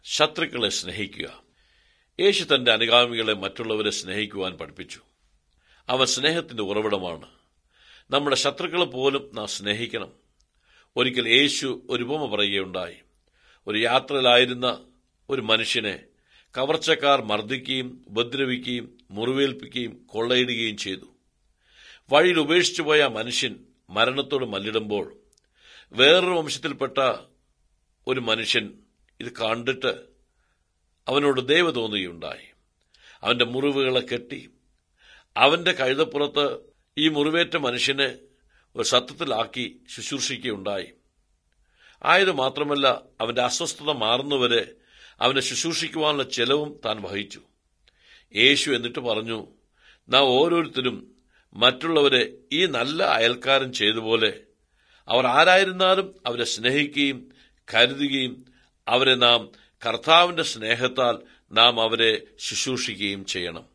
ശത്രുക്കളെ സ്നേഹിക്കുക. യേശു തന്റെ അനുഗാമികളെ മറ്റുള്ളവരെ സ്നേഹിക്കുവാൻ പഠിപ്പിച്ചു. അവൻ സ്നേഹത്തിന്റെ ഉറവിടമാണ്. നമ്മുടെ ശത്രുക്കളെ പോലും നാം സ്നേഹിക്കണം. ഒരിക്കൽ യേശു ഒരു ഉപമ പറയുകയുണ്ടായി. ഒരു യാത്രയിലായിരുന്ന ഒരു മനുഷ്യനെ കവർച്ചക്കാർ മർദ്ദിക്കുകയും ഉപദ്രവിക്കുകയും മുറിവേൽപ്പിക്കുകയും കൊള്ളയിടുകയും ചെയ്തു. വഴിയിൽ ഉപേക്ഷിച്ചുപോയ ആ മനുഷ്യൻ മരണത്തോട് മല്ലിടുമ്പോൾ വേറൊരു വംശത്തിൽപ്പെട്ട ഒരു മനുഷ്യൻ ഇത് കണ്ടിട്ട് അവനോട് ദയവ് തോന്നുകയുണ്ടായി. അവന്റെ മുറിവുകളെ കെട്ടി അവന്റെ കഴുതപ്പുറത്ത് ഈ മുറിവേറ്റ മനുഷ്യനെ ഒരു സത്യത്തിലാക്കി ശുശ്രൂഷിക്കുകയുണ്ടായി. ആയതുമാത്രമല്ല, അവന്റെ അസ്വസ്ഥത മാറുന്നവരെ അവനെ ശുശ്രൂഷിക്കുവാനുള്ള ചെലവും താൻ വഹിച്ചു. യേശു എന്നിട്ട് പറഞ്ഞു, നാം ഓരോരുത്തരും മറ്റുള്ളവരെ ഈ നല്ല അയൽക്കാരൻ ചെയ്തതുപോലെ അവർ ആരായിരുന്നാലും അവരെ സ്നേഹിക്കുകയും കരുതുകയും അവരെ നാം കർത്താവിന്റെ സ്നേഹത്താൽ നാം അവരെ ശുശ്രൂഷിക്കുകയും ചെയ്യണം.